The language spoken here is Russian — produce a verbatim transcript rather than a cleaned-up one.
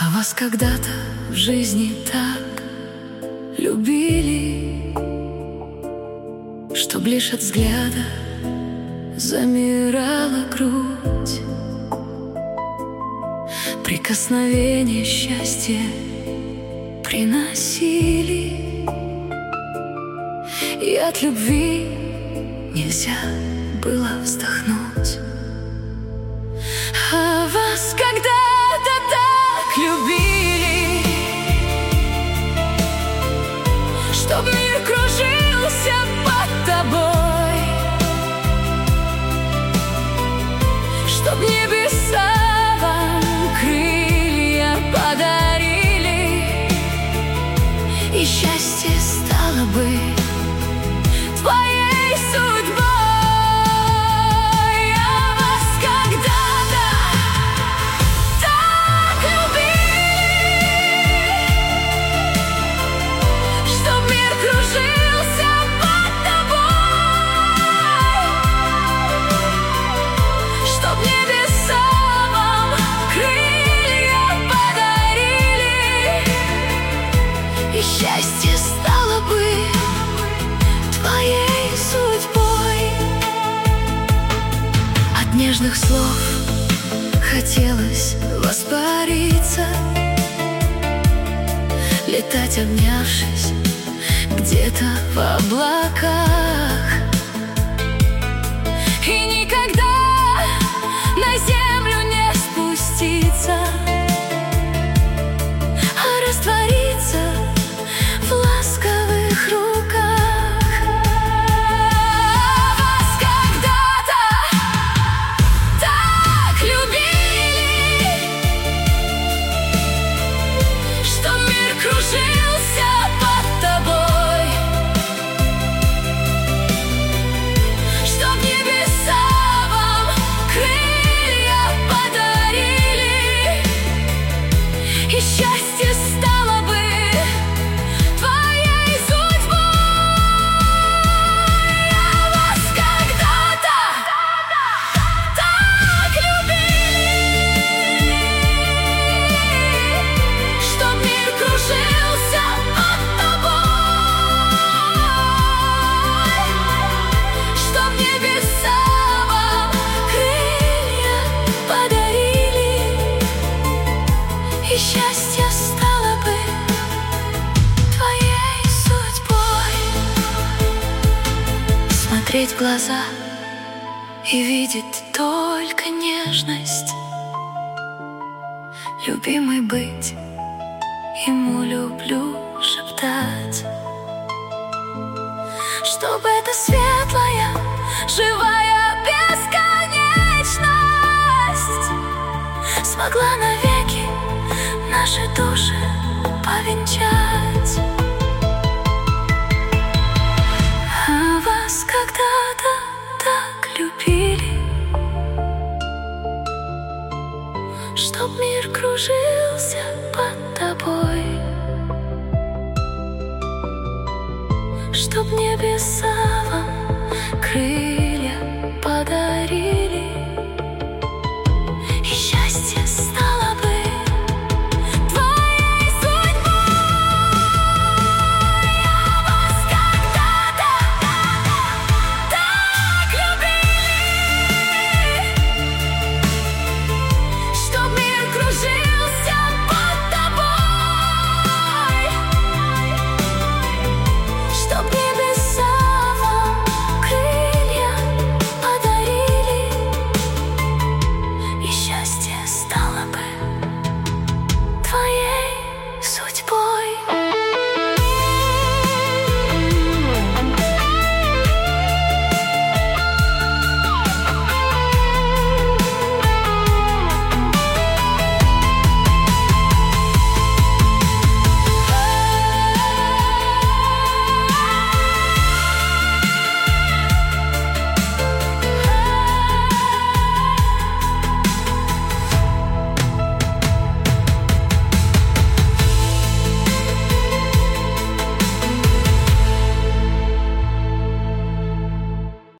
А вас когда-то в жизни так любили, чтоб лишь от взгляда замирала грудь. Прикосновение счастья приносили, и от любви нельзя было вздохнуть. А вас когда-то так любили, чтоб мир кружился под тобой, чтоб небеса вам крылья подарили, и счастье стало бы твоей судьбой. А вас когда-то так любили, чтоб мир кружился под тобой, чтоб небеса вам крылья подарили, и счастье стало бы твоей судьбой. От нежных слов хотелось воспариться, летать, обнявшись где-то в облаках, и никогда на землю не спуститься, а раствориться в ласковых руках. Кружился под тобой, чтоб небеса вам крылья подарили, и счастье стало бы твоей судьбой. А вас когда-то так любили, чтоб мир кружился под тобой, чтоб небеса вам крылья подарили, и счастье стало бы твоей судьбой. Смотреть в глаза и видеть только нежность, любимый быть, ему люблю шептать, чтобы эта светлая, живая бесконечность смогла навеки наши души повенчать. А вас когда-то так любили, чтоб мир кружился под тобой, чтоб небеса вам крылья